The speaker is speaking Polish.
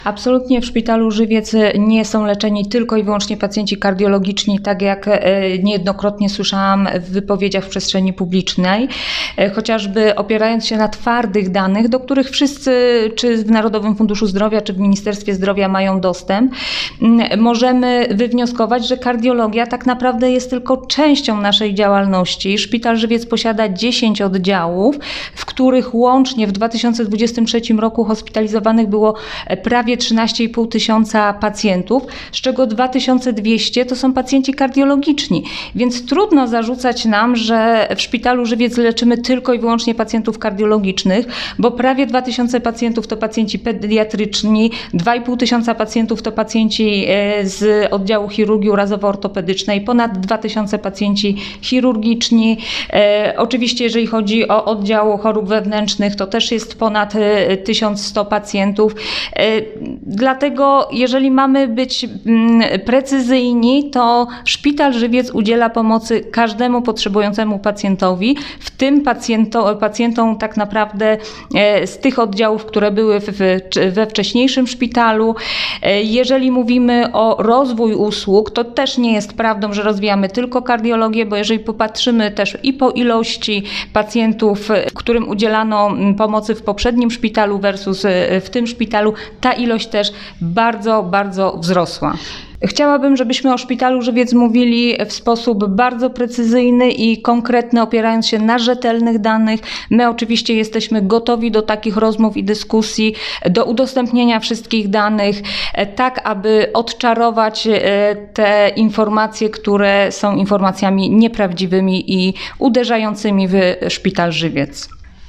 Absolutnie w szpitalu Żywiec nie są leczeni tylko i wyłącznie pacjenci kardiologiczni, tak jak niejednokrotnie słyszałam w wypowiedziach w przestrzeni publicznej, chociażby opierając się na twardych danych, do których wszyscy, czy w Narodowym Funduszu Zdrowia, czy w Ministerstwie Zdrowia mają dostęp, możemy wywnioskować, że kardiologia tak naprawdę jest tylko częścią naszej działalności. Szpital Żywiec posiada 10 oddziałów, w których łącznie w 2023 roku hospitalizowanych było prawie 13,5 tysiąca pacjentów, z czego 2200 to są pacjenci kardiologiczni. Więc trudno zarzucać nam, że w szpitalu Żywiec leczymy tylko i wyłącznie pacjentów kardiologicznych, bo prawie 2000 pacjentów to pacjenci pediatryczni, 2,5 tysiąca pacjentów to pacjenci z oddziału chirurgii urazowo-ortopedycznej, ponad 2000 pacjenci chirurgiczni. Oczywiście jeżeli chodzi o oddział chorób wewnętrznych, to też jest ponad 1100 pacjentów. Dlatego jeżeli mamy być precyzyjni, to Szpital Żywiec udziela pomocy każdemu potrzebującemu pacjentowi, w tym pacjentom tak naprawdę z tych oddziałów, które były we wcześniejszym szpitalu. Jeżeli mówimy o rozwój usług, to też nie jest prawdą, że rozwijamy tylko kardiologię, bo jeżeli popatrzymy też i po ilości pacjentów, którym udzielano pomocy w poprzednim szpitalu versus w tym szpitalu, ta ilość też bardzo, bardzo wzrosła. Chciałabym, żebyśmy o Szpitalu Żywiec mówili w sposób bardzo precyzyjny i konkretny, opierając się na rzetelnych danych. My oczywiście jesteśmy gotowi do takich rozmów i dyskusji, do udostępnienia wszystkich danych, tak aby odczarować te informacje, które są informacjami nieprawdziwymi i uderzającymi w Szpital Żywiec.